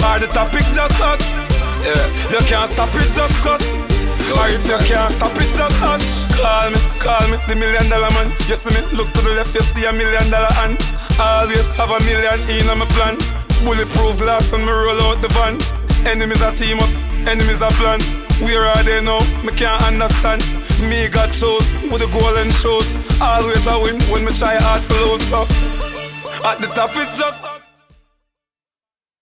Or the topic just us. Yeah, you can't stop it just cuss. Or if you can't stop it just hush. Call me, the $1 million man. You see me, look to the left, you see $1 million hand. Always have $1 million in my plan. Bulletproof glass when me roll out the van. Enemies are team up, enemies are plan. Where are they now? Me can't understand. Me got shows with the golden shows. Always I win when me try hard to lose. So at the top it's just us.